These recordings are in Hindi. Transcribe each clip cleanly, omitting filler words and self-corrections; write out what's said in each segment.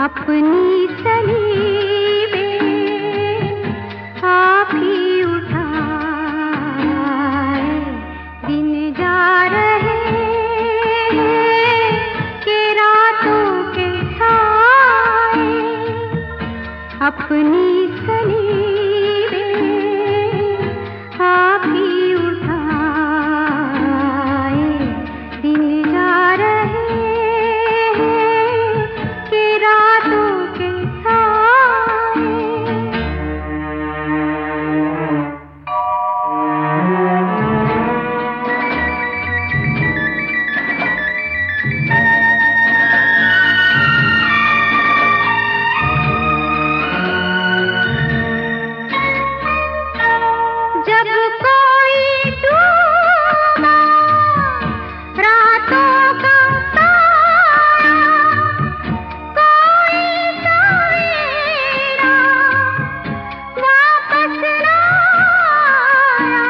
अपनी सलीबें आप ही उठाए, दिन जा रहे हैं कि रातों के साए, अपनी सलीबें आप ही उठाए, दिन जा रहे हैं कि रातों के साए। जब कोई डूबा रातों का तारा, कोई सवेरा वापस न आया,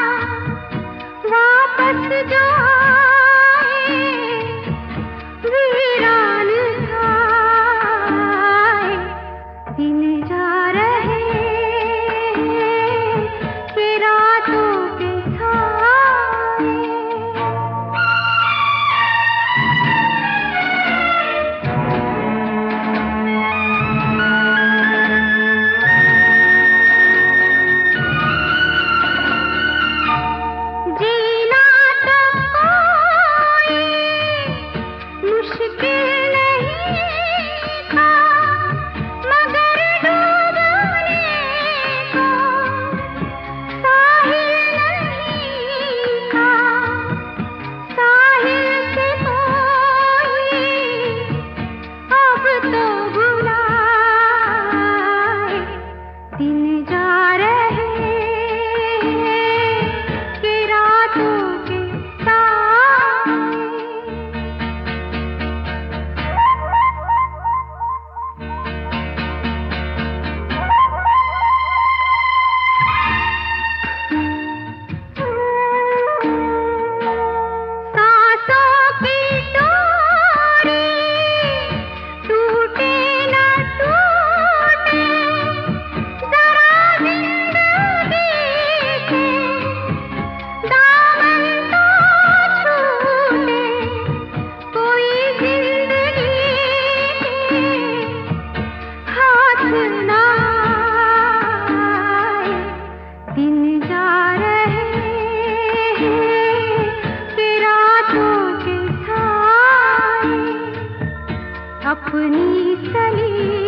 वापस जो आए वीरान ढाए, दिन जा रहे हैं कि रातों के साए। जीना तो कोई मुश्किल नहीं था, मगर डूबने को साहिल नहीं था। साहिल से कोई अब तो बुलाए, दिन जा रहे हैं कि रातों के साए। सांसों की डोरी टूटे न टूटे, जरा जिंदगी के दामन तो छूटे, कोई जिंदगी के हाथ न आए, दिन जा रहे हैं कि रातों के साए, अपनी सली